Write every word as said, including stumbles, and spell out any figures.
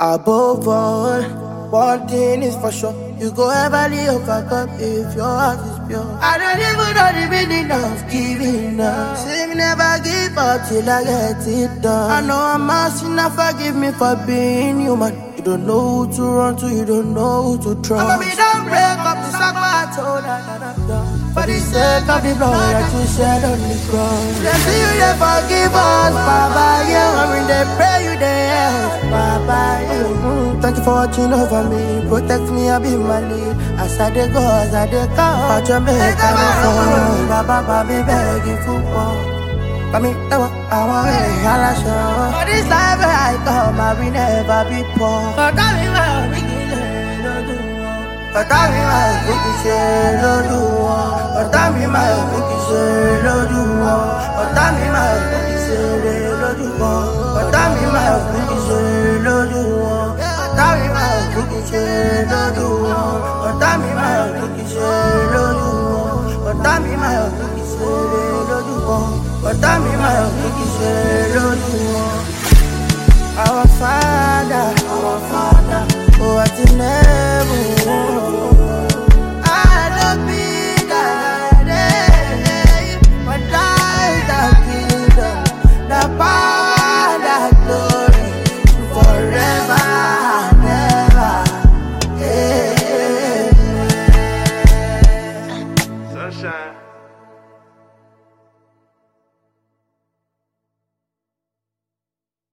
Above all, one thing is for sure, you go ever overcome if your heart is pure. I don't even know the meaning of giving up. Say me never give up till I get it done. I know I'm a sinner, forgive me for being human. You don't know who to run to, you don't know who to trust. I'ma be done break up the sack my toe that I'm done. For the sake of the blood that you shed on the cross. They see you, they forgive us, Baba, yeah. I mean, they pray you, they help, Baba, yeah. Mm, thank you for watching over me, protect me, I be my lead. As I dey go, as I dey come, watch your make I dey fall. Baba, Baba, begging for more. But me, never, I want to hear a show. For this life where I come, I will never be poor. But tell me where we can do. But tell me where we can do. But tell me where we can do. But tell me where we can do. But tell me where we can do. Tell me where we can do. But tell me where we can do. But tell me where we can do. But tell me my cookie say, Lord, our Father.